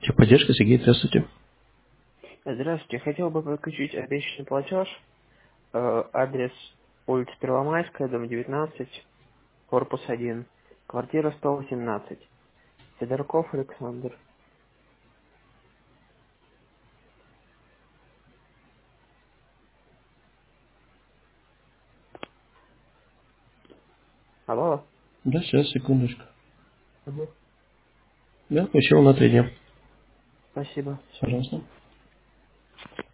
Техподдержка, Сергей, здравствуйте. Здравствуйте. Хотел бы подключить обещанный платеж. Адрес улица Первомайская, дом 19, корпус 1, квартира 118. Федорков Александр. Алло. Да, сейчас, секундочку. Мгм. Да, еще на 3 дня. Спасибо. Пожалуйста.